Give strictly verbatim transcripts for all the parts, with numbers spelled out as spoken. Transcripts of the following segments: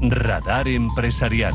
Radar Empresarial.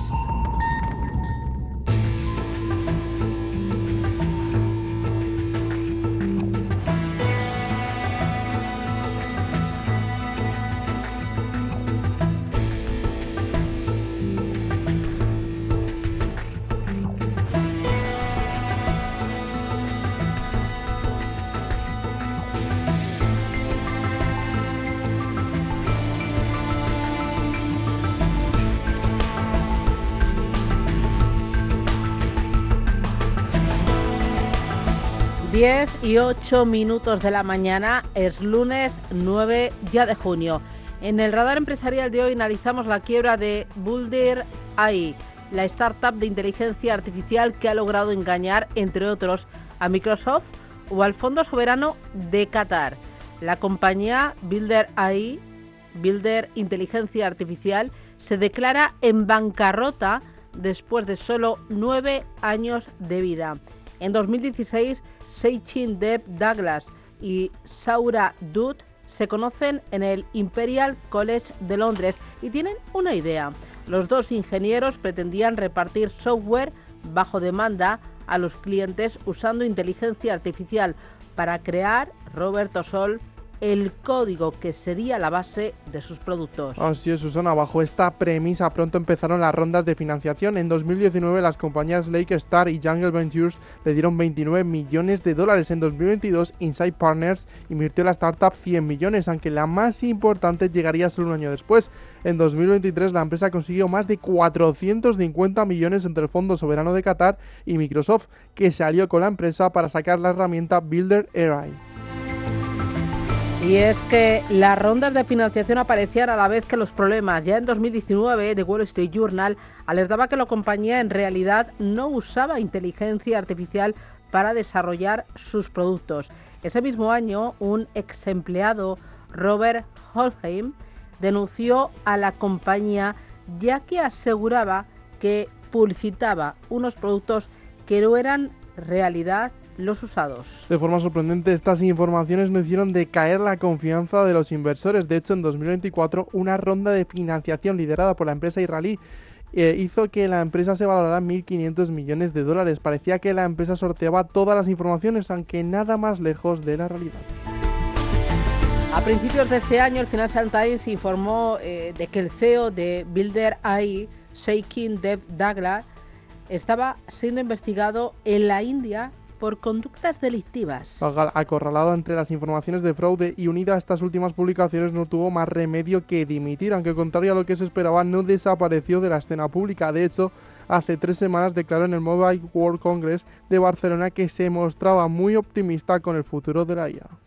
diez y ocho minutos de la mañana, es lunes nueve ya de junio. En el radar empresarial de hoy analizamos la quiebra de Builder A I, la startup de inteligencia artificial que ha logrado engañar, entre otros, a Microsoft o al Fondo Soberano de Qatar. La compañía Builder A I, Builder Inteligencia Artificial, se declara en bancarrota después de solo nueve años de vida. En dos mil dieciséis, Seichin Dev Douglas y Saura Dutt se conocen en el Imperial College de Londres y tienen una idea. Los dos ingenieros pretendían repartir software bajo demanda a los clientes usando inteligencia artificial para crear, Roberto Sol, el código que sería la base de sus productos. Así es, Susana. Bajo esta premisa pronto empezaron las rondas de financiación. En dos mil diecinueve las compañías Lake Star y Jungle Ventures le dieron veintinueve millones de dólares. En dos mil veintidós Insight Partners invirtió en la startup cien millones, aunque la más importante llegaría solo un año después. En dos mil veintitrés la empresa consiguió más de cuatrocientos cincuenta millones entre el Fondo Soberano de Qatar y Microsoft, que se alió con la empresa para sacar la herramienta Builder A I. Y es que las rondas de financiación aparecían a la vez que los problemas. Ya en dos mil diecinueve, The Wall Street Journal alertaba que la compañía en realidad no usaba inteligencia artificial para desarrollar sus productos. Ese mismo año, un ex empleado, Robert Holheim, denunció a la compañía ya que aseguraba que publicitaba unos productos que no eran realidad los usados. De forma sorprendente, estas informaciones no hicieron decaer la confianza de los inversores. De hecho, en dos mil veinticuatro, una ronda de financiación liderada por la empresa israelí eh, hizo que la empresa se valorara mil quinientos millones de dólares. Parecía que la empresa sorteaba todas las informaciones, aunque nada más lejos de la realidad. A principios de este año, el Financial Times informó eh, de que el C E O de Builder A I, Seichin Dev Douglas, estaba siendo investigado en la India por conductas delictivas. Acorralado entre las informaciones de fraude y unida a estas últimas publicaciones, no tuvo más remedio que dimitir, aunque contrario a lo que se esperaba, no desapareció de la escena pública. De hecho, hace tres semanas declaró en el Mobile World Congress de Barcelona que se mostraba muy optimista con el futuro de la I A.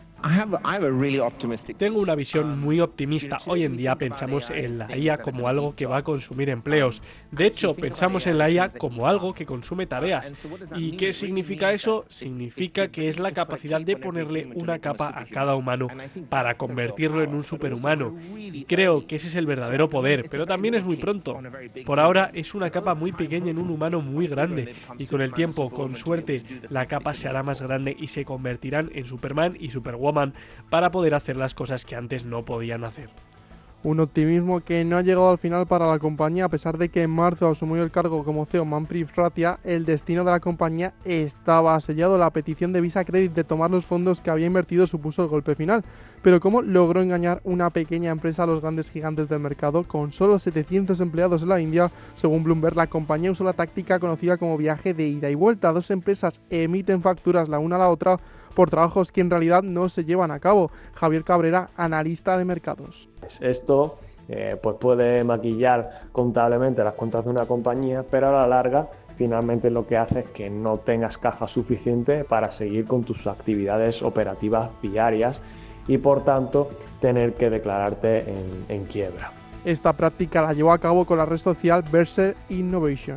Tengo una visión muy optimista. Hoy en día pensamos en la I A como algo que va a consumir empleos. De hecho, pensamos en la I A como algo que consume tareas. ¿Y qué significa eso? Significa que es la capacidad de ponerle una capa a cada humano para convertirlo en un superhumano. Y creo que ese es el verdadero poder, pero también es muy pronto. Por ahora es una capa muy pequeña en un humano muy grande. Y con el tiempo, con suerte, la capa se hará más grande y se convertirán en Superman y Superwoman para poder hacer las cosas que antes no podían hacer. Un optimismo que no ha llegado al final para la compañía, a pesar de que en marzo asumió el cargo como C E O Manpreet Rathia. El destino de la compañía estaba sellado. La petición de Visa Credit de tomar los fondos que había invertido supuso el golpe final. Pero ¿cómo logró engañar una pequeña empresa a los grandes gigantes del mercado? Con solo setecientos empleados en la India, según Bloomberg, la compañía usó la táctica conocida como viaje de ida y vuelta. Dos empresas emiten facturas la una a la otra por trabajos que en realidad no se llevan a cabo. Javier Cabrera, analista de mercados. Esto eh, pues puede maquillar contablemente las cuentas de una compañía, pero a la larga finalmente lo que hace es que no tengas caja suficiente para seguir con tus actividades operativas diarias y por tanto tener que declararte en, en quiebra. Esta práctica la llevó a cabo con la red social Verse Innovation.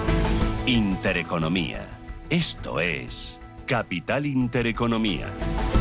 Intereconomía. Esto es Capital Intereconomía.